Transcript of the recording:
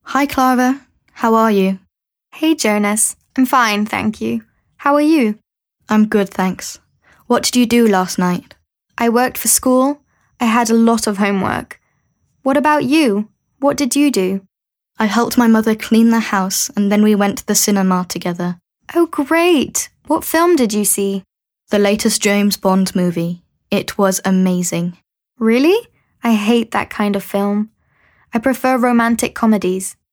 Hi, Clara. How are you? Hey, Jonas. I'm fine, thank you. How are you? I'm good, thanks. What did you do last night? I worked for school. I had a lot of homework. What about you? What did you do? I helped my mother clean the house and then we went to the cinema together. Oh, great. What film did you see? The latest James Bond movie. It was amazing. Really? I hate that kind of film. I prefer romantic comedies.